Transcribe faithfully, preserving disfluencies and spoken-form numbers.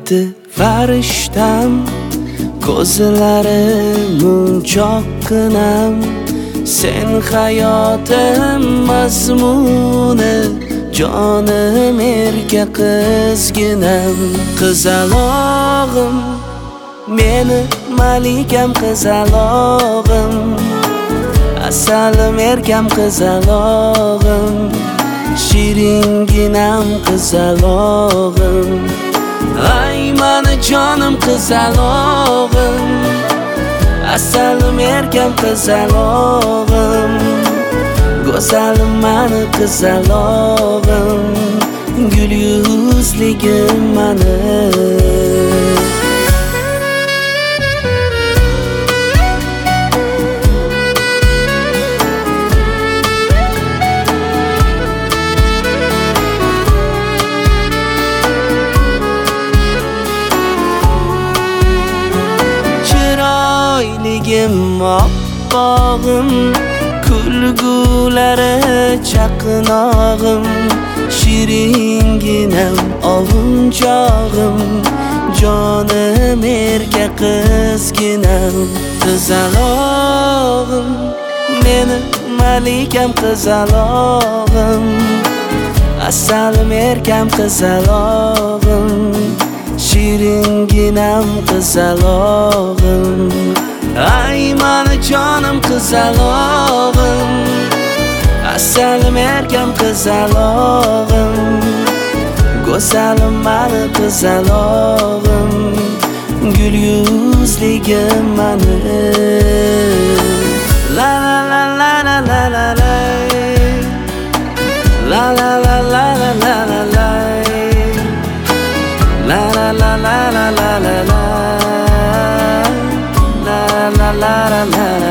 Aytdi farishtam, ko'zlari munchoqqinam, sen hayotim mazmuni, jonim erka qizginam. Qizalog'im, meni malikam qizalog'im, asalim erkam qizalog'im, shiringinam qizalog'im. Ay mani jonim qizalog'im, asalim erkam qizalog'im, go'zalim mani qizalog'im, gul yuzligim mani. Oppog'im, kulgulari chaqnog'im, shiringinam ovunchog'im, jonim erka qizginam. Qizalog'im, meni malikam qizalog'im, asalim erkam qizalog'im, shiringinam qizalog'im. Ay mani jonim qizalog'im, asalim erkam qizalog'im, go'zalim mani qizalog'im, gul yuzligim mani. La la la la la la la, la la la la la la la la, la la la la la la la, la la la la la.